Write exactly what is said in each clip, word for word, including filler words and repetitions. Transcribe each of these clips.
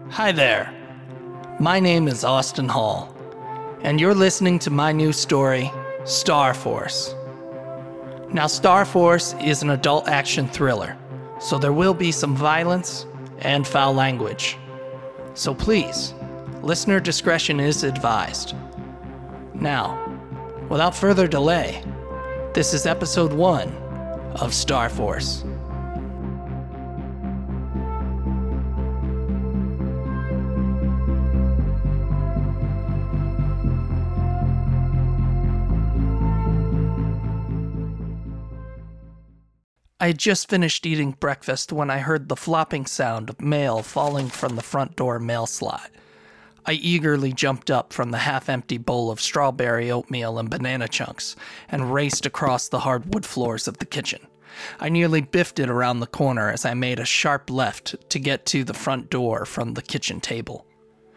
Hi there. My name is Austin Hall, and you're listening to my new story, Star Force. Now, Star Force is an adult action thriller, so there will be some violence and foul language. So please, listener discretion is advised. Now, without further delay, this is episode one of Star Force. I had just finished eating breakfast when I heard the flopping sound of mail falling from the front door mail slot. I eagerly jumped up from the half-empty bowl of strawberry oatmeal and banana chunks and raced across the hardwood floors of the kitchen. I nearly biffed it around the corner as I made a sharp left to get to the front door from the kitchen table.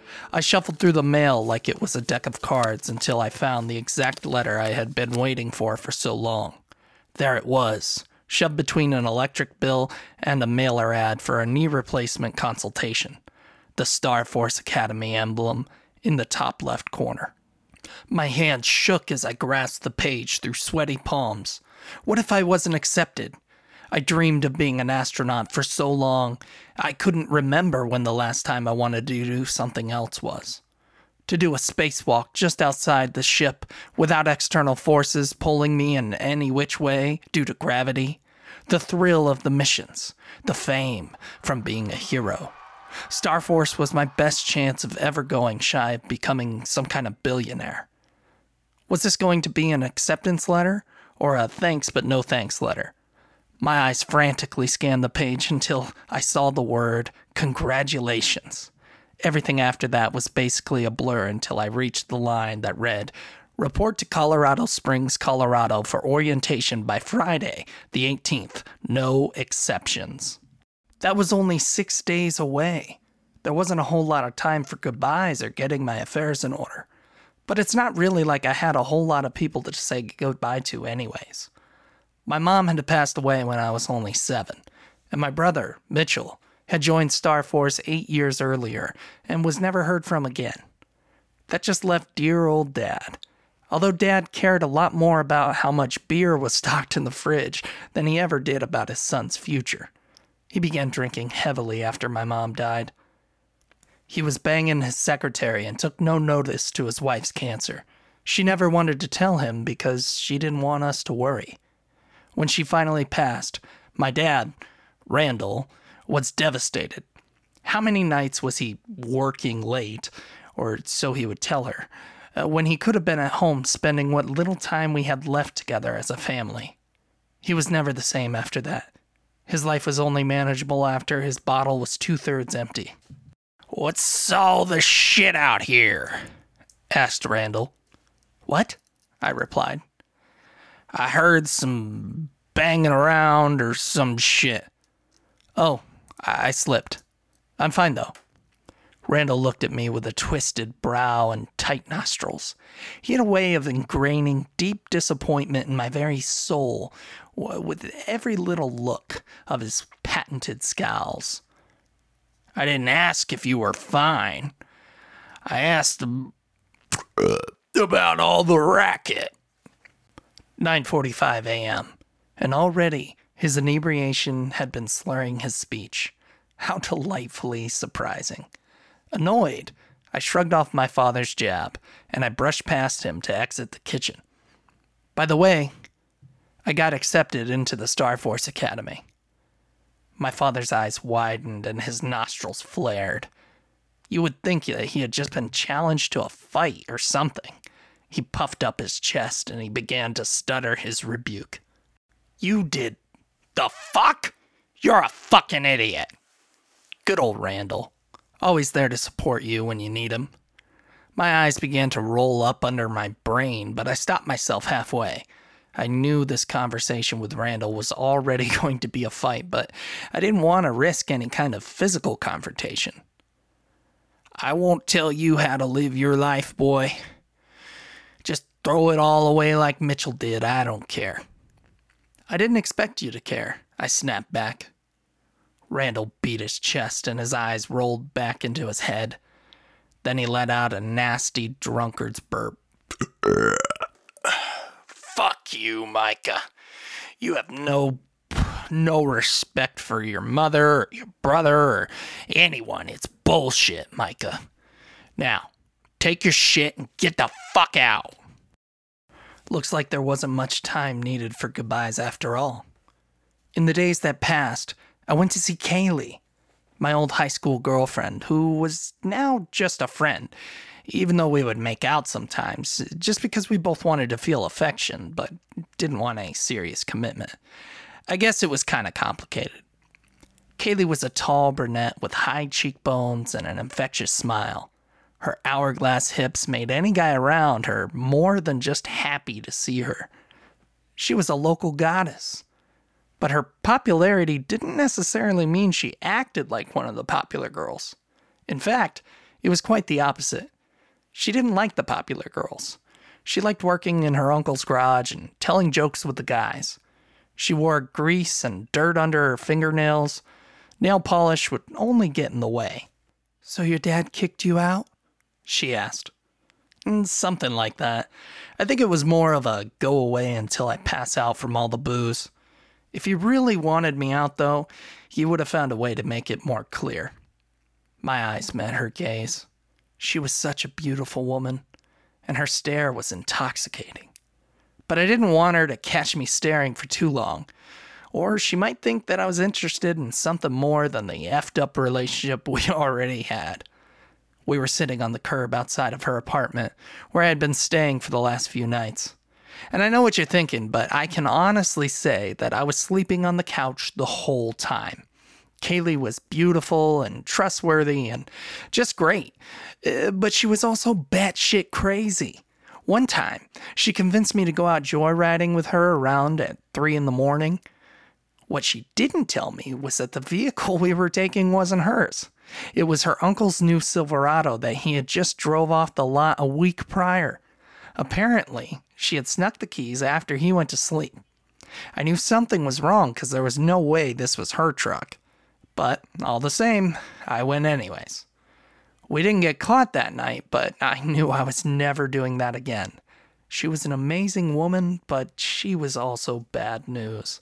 I shuffled through the mail like it was a deck of cards until I found the exact letter I had been waiting for for so long. There it was, shoved between an electric bill and a mailer ad for a knee replacement consultation. The Star Force Academy emblem in the top left corner. My hand shook as I grasped the page through sweaty palms. What if I wasn't accepted? I dreamed of being an astronaut for so long, I couldn't remember when the last time I wanted to do something else was. To do a spacewalk just outside the ship without external forces pulling me in any which way due to gravity. The thrill of the missions. The fame from being a hero. Star Force was my best chance of ever going shy of becoming some kind of billionaire. Was this going to be an acceptance letter or a thanks but no thanks letter? My eyes frantically scanned the page until I saw the word congratulations. Everything after that was basically a blur until I reached the line that read, "Report to Colorado Springs, Colorado for orientation by Friday, the eighteenth. No exceptions." That was only six days away. There wasn't a whole lot of time for goodbyes or getting my affairs in order. But it's not really like I had a whole lot of people to say goodbye to anyways. My mom had passed away when I was only seven, and my brother, Mitchell, had joined Star Force eight years earlier and was never heard from again. That just left dear old Dad. Although Dad cared a lot more about how much beer was stocked in the fridge than he ever did about his son's future. He began drinking heavily after my mom died. He was banging his secretary and took no notice to his wife's cancer. She never wanted to tell him because she didn't want us to worry. When she finally passed, my dad, Randall, was devastated. How many nights was he working late, or so he would tell her, uh, when he could have been at home spending what little time we had left together as a family? He was never the same after that. His life was only manageable after his bottle was two-thirds empty. "What's all the shit out here?" asked Randall. "What?" I replied. "I heard some banging around or some shit." "Oh, I slipped. I'm fine, though." Randall looked at me with a twisted brow and tight nostrils. He had a way of ingraining deep disappointment in my very soul with every little look of his patented scowls. "I didn't ask if you were fine. I asked about all the racket." nine forty-five a.m., and already his inebriation had been slurring his speech. How delightfully surprising. Annoyed, I shrugged off my father's jab, and I brushed past him to exit the kitchen. By the way, I got accepted into the Star Force Academy. My father's eyes widened and his nostrils flared. You would think that he had just been challenged to a fight or something. He puffed up his chest and he began to stutter his rebuke. "You did the fuck? You're a fucking idiot." Good old Randall. Always there to support you when you need him. My eyes began to roll up under my brain, but I stopped myself halfway. I knew this conversation with Randall was already going to be a fight, but I didn't want to risk any kind of physical confrontation. "I won't tell you how to live your life, boy. Just throw it all away like Mitchell did. I don't care." "I didn't expect you to care," I snapped back. Randall beat his chest and his eyes rolled back into his head. Then he let out a nasty drunkard's burp. Fuck you, Micah. You have no no respect for your mother or your brother or anyone. It's bullshit, Micah. Now, take your shit and get the fuck out. Looks like there wasn't much time needed for goodbyes after all. In the days that passed, I went to see Kaylee, my old high school girlfriend, who was now just a friend, even though we would make out sometimes, just because we both wanted to feel affection, but didn't want a serious commitment. I guess it was kind of complicated. Kaylee was a tall brunette with high cheekbones and an infectious smile. Her hourglass hips made any guy around her more than just happy to see her. She was a local goddess. But her popularity didn't necessarily mean she acted like one of the popular girls. In fact, it was quite the opposite. She didn't like the popular girls. She liked working in her uncle's garage and telling jokes with the guys. She wore grease and dirt under her fingernails. Nail polish would only get in the way. "So your dad kicked you out?" she asked. Something like that. I think it was more of a go away until I pass out from all the booze. If he really wanted me out, though, he would have found a way to make it more clear. My eyes met her gaze. She was such a beautiful woman, and her stare was intoxicating. But I didn't want her to catch me staring for too long, or she might think that I was interested in something more than the effed up relationship we already had. We were sitting on the curb outside of her apartment, where I had been staying for the last few nights. And I know what you're thinking, but I can honestly say that I was sleeping on the couch the whole time. Kaylee was beautiful and trustworthy and just great, uh, but she was also batshit crazy. One time, she convinced me to go out joyriding with her around at three in the morning. What she didn't tell me was that the vehicle we were taking wasn't hers. It was her uncle's new Silverado that he had just drove off the lot a week prior. Apparently, she had snuck the keys after he went to sleep. I knew something was wrong because there was no way this was her truck. But all the same, I went anyways. We didn't get caught that night, but I knew I was never doing that again. She was an amazing woman, but she was also bad news.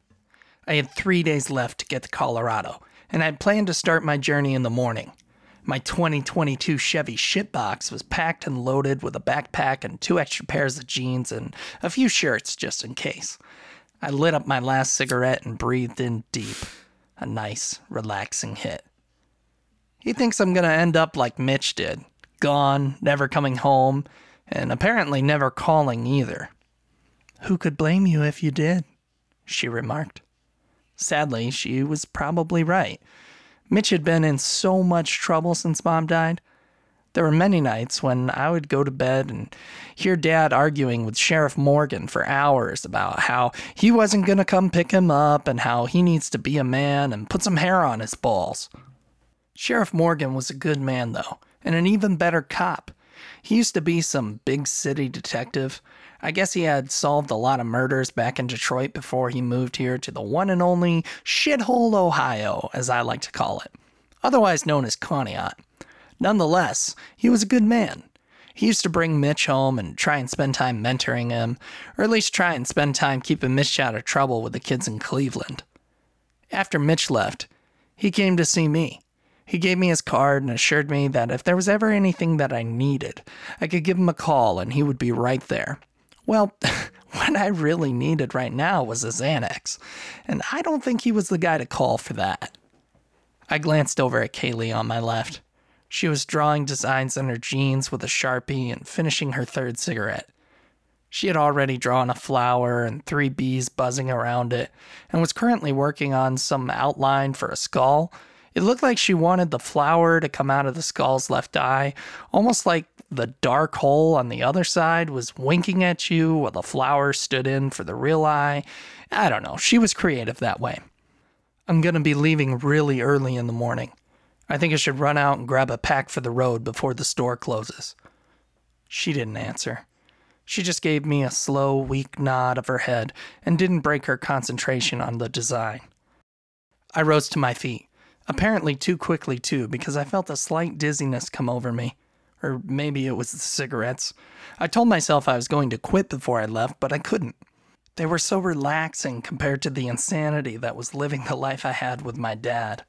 I had three days left to get to Colorado, and I had planned to start my journey in the morning. My twenty twenty-two Chevy shitbox was packed and loaded with a backpack and two extra pairs of jeans and a few shirts just in case. I lit up my last cigarette and breathed in deep. A nice, relaxing hit. He thinks I'm going to end up like Mitch did. Gone, never coming home, and apparently never calling either. "Who could blame you if you did?" she remarked. Sadly, she was probably right. Mitch had been in so much trouble since Mom died. There were many nights when I would go to bed and hear Dad arguing with Sheriff Morgan for hours about how he wasn't going to come pick him up and how he needs to be a man and put some hair on his balls. Sheriff Morgan was a good man, though, and an even better cop. He used to be some big city detective. I guess he had solved a lot of murders back in Detroit before he moved here to the one and only shithole Ohio, as I like to call it, otherwise known as Conneaut. Nonetheless, he was a good man. He used to bring Mitch home and try and spend time mentoring him, or at least try and spend time keeping Mitch out of trouble with the kids in Cleveland. After Mitch left, he came to see me. He gave me his card and assured me that if there was ever anything that I needed, I could give him a call and he would be right there. Well, what I really needed right now was a Xanax, and I don't think he was the guy to call for that. I glanced over at Kaylee on my left. She was drawing designs on her jeans with a Sharpie and finishing her third cigarette. She had already drawn a flower and three bees buzzing around it, and was currently working on some outline for a skull. It looked like she wanted the flower to come out of the skull's left eye, almost like the dark hole on the other side was winking at you while the flower stood in for the real eye. I don't know, she was creative that way. I'm gonna be leaving really early in the morning. I think I should run out and grab a pack for the road before the store closes. She didn't answer. She just gave me a slow, weak nod of her head and didn't break her concentration on the design. I rose to my feet, apparently too quickly too, because I felt a slight dizziness come over me. Or maybe it was the cigarettes. I told myself I was going to quit before I left, but I couldn't. They were so relaxing compared to the insanity that was living the life I had with my dad.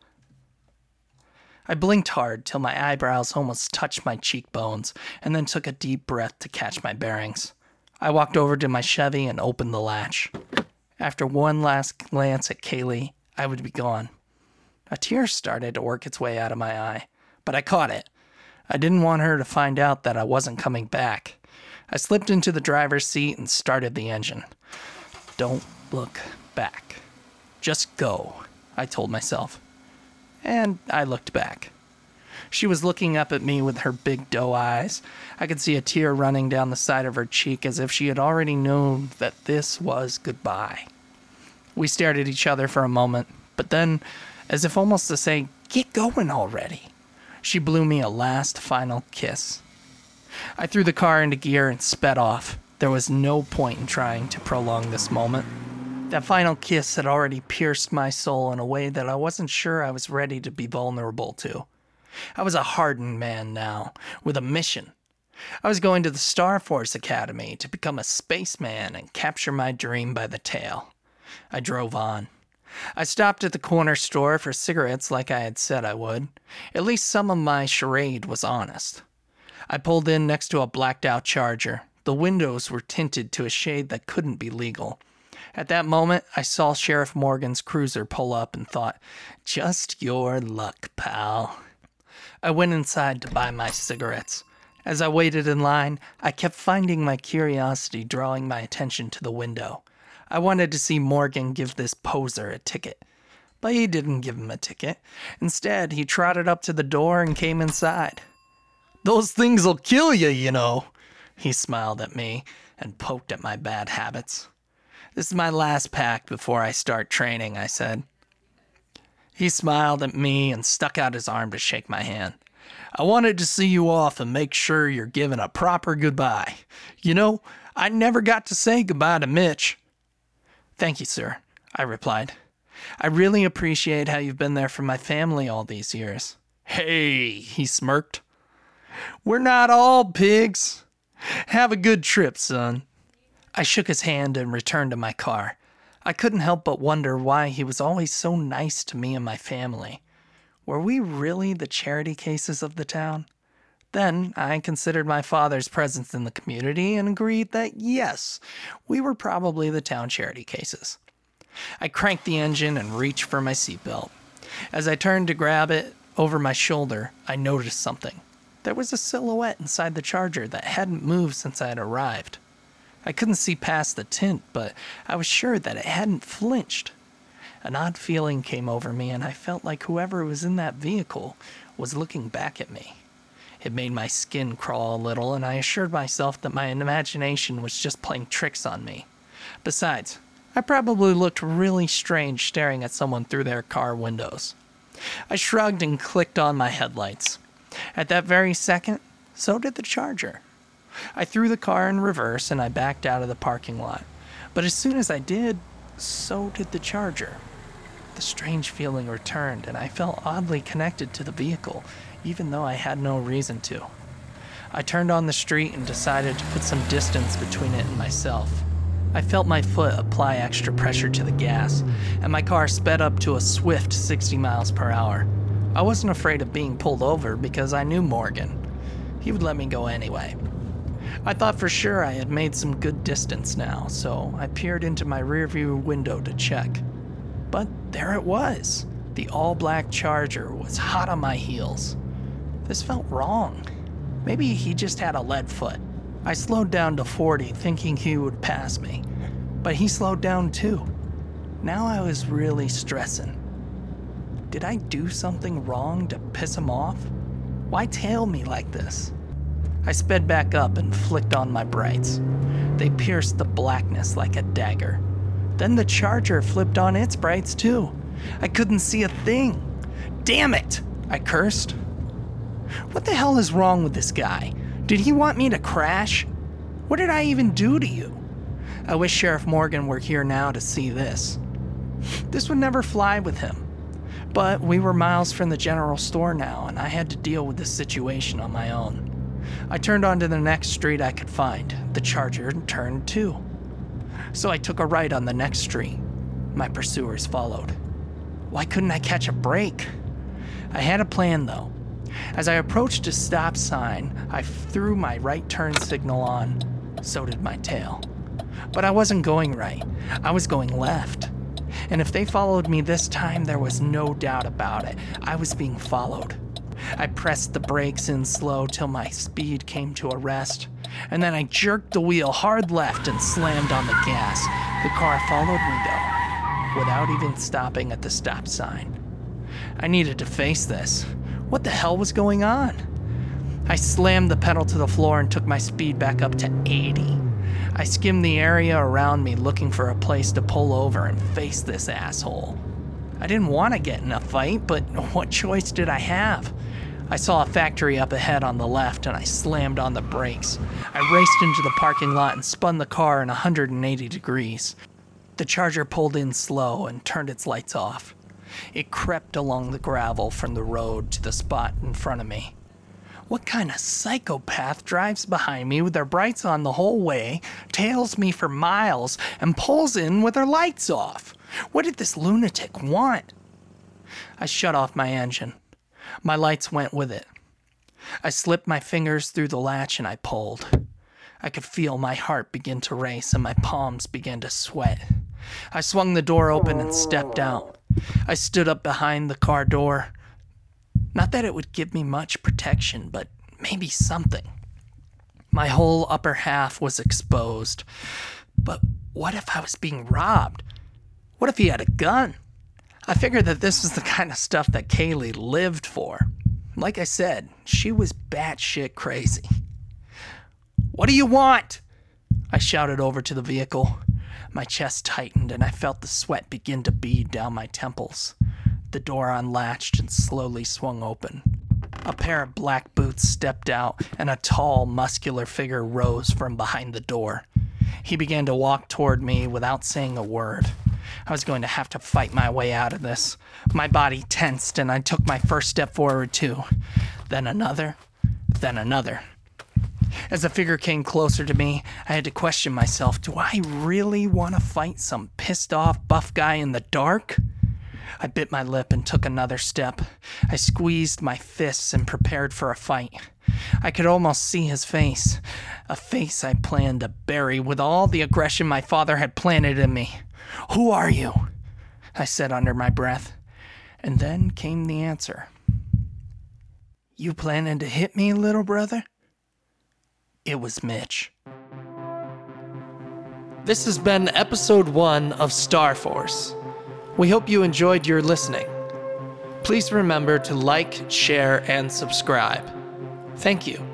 I blinked hard till my eyebrows almost touched my cheekbones, and then took a deep breath to catch my bearings. I walked over to my Chevy and opened the latch. After one last glance at Kaylee, I would be gone. A tear started to work its way out of my eye, but I caught it. I didn't want her to find out that I wasn't coming back. I slipped into the driver's seat and started the engine. Don't look back. Just go, I told myself. And I looked back. She was looking up at me with her big doe eyes. I could see a tear running down the side of her cheek as if she had already known that this was goodbye. We stared at each other for a moment, but then, as if almost to say, "Get going already," she blew me a last final kiss. I threw the car into gear and sped off. There was no point in trying to prolong this moment. That final kiss had already pierced my soul in a way that I wasn't sure I was ready to be vulnerable to. I was a hardened man now, with a mission. I was going to the Star Force Academy to become a spaceman and capture my dream by the tail. I drove on. I stopped at the corner store for cigarettes like I had said I would. At least some of my charade was honest. I pulled in next to a blacked-out Charger. The windows were tinted to a shade that couldn't be legal. At that moment, I saw Sheriff Morgan's cruiser pull up and thought, "Just your luck, pal." I went inside to buy my cigarettes. As I waited in line, I kept finding my curiosity drawing my attention to the window. I wanted to see Morgan give this poser a ticket. But he didn't give him a ticket. Instead, he trotted up to the door and came inside. "Those things'll kill you, you know." He smiled at me and poked at my bad habits. "This is my last pack before I start training," I said. He smiled at me and stuck out his arm to shake my hand. "I wanted to see you off and make sure you're given a proper goodbye. You know, I never got to say goodbye to Mitch." "Thank you, sir," I replied. "I really appreciate how you've been there for my family all these years." "Hey," he smirked. "We're not all pigs. Have a good trip, son." I shook his hand and returned to my car. I couldn't help but wonder why he was always so nice to me and my family. Were we really the charity cases of the town? Then I considered my father's presence in the community and agreed that yes, we were probably the town charity cases. I cranked the engine and reached for my seatbelt. As I turned to grab it over my shoulder, I noticed something. There was a silhouette inside the Charger that hadn't moved since I had arrived. I couldn't see past the tint, but I was sure that it hadn't flinched. An odd feeling came over me, and I felt like whoever was in that vehicle was looking back at me. It made my skin crawl a little, and I assured myself that my imagination was just playing tricks on me. Besides, I probably looked really strange staring at someone through their car windows. I shrugged and clicked on my headlights. At that very second, so did the Charger. I threw the car in reverse and I backed out of the parking lot. But as soon as I did, so did the Charger. The strange feeling returned, and I felt oddly connected to the vehicle, even though I had no reason to. I turned on the street and decided to put some distance between it and myself. I felt my foot apply extra pressure to the gas, and my car sped up to a swift sixty miles per hour. I wasn't afraid of being pulled over because I knew Morgan. He would let me go anyway. I thought for sure I had made some good distance now, so I peered into my rearview window to check. But there it was. The all-black Charger was hot on my heels. This felt wrong. Maybe he just had a lead foot. I slowed down to forty, thinking he would pass me. But he slowed down too. Now I was really stressing. Did I do something wrong to piss him off? Why tail me like this? I sped back up and flicked on my brights. They pierced the blackness like a dagger. Then the Charger flipped on its brights too. I couldn't see a thing. Damn it! I cursed. What the hell is wrong with this guy? Did he want me to crash? What did I even do to you? I wish Sheriff Morgan were here now to see this. This would never fly with him. But we were miles from the general store now, and I had to deal with the situation on my own. I turned onto the next street I could find. The Charger turned too. So I took a right on the next street. My pursuers followed. Why couldn't I catch a break? I had a plan though. As I approached a stop sign, I threw my right turn signal on. So did my tail. But I wasn't going right. I was going left. And if they followed me this time, there was no doubt about it. I was being followed. I pressed the brakes in slow till my speed came to a rest, and then I jerked the wheel hard left and slammed on the gas. The car followed me though, without even stopping at the stop sign. I needed to face this. What the hell was going on? I slammed the pedal to the floor and took my speed back up to eighty. I skimmed the area around me looking for a place to pull over and face this asshole. I didn't want to get in a fight, but what choice did I have? I saw a factory up ahead on the left and I slammed on the brakes. I raced into the parking lot and spun the car in one hundred eighty degrees. The Charger pulled in slow and turned its lights off. It crept along the gravel from the road to the spot in front of me. What kind of psychopath drives behind me with their brights on the whole way, tails me for miles, and pulls in with their lights off? What did this lunatic want? I shut off my engine. My lights went with it. I slipped my fingers through the latch and I pulled. I could feel my heart begin to race and my palms began to sweat. I swung the door open and stepped out. I stood up behind the car door. Not that it would give me much protection, but maybe something. My whole upper half was exposed. But what if I was being robbed? What if he had a gun? I figured that this was the kind of stuff that Kaylee lived for. Like I said, she was batshit crazy. What do you want? I shouted over to the vehicle. My chest tightened and I felt the sweat begin to bead down my temples. The door unlatched and slowly swung open. A pair of black boots stepped out and a tall, muscular figure rose from behind the door. He began to walk toward me without saying a word. I was going to have to fight my way out of this. My body tensed and I took my first step forward too. Then another, then another. As the figure came closer to me, I had to question myself, do I really want to fight some pissed off buff guy in the dark? I bit my lip and took another step. I squeezed my fists and prepared for a fight. I could almost see his face, a face I planned to bury with all the aggression my father had planted in me. Who are you? I said under my breath. And then came the answer. You planning to hit me, little brother? It was Mitch. This has been episode one of Star Force. We hope you enjoyed your listening. Please remember to like, share, and subscribe. Thank you.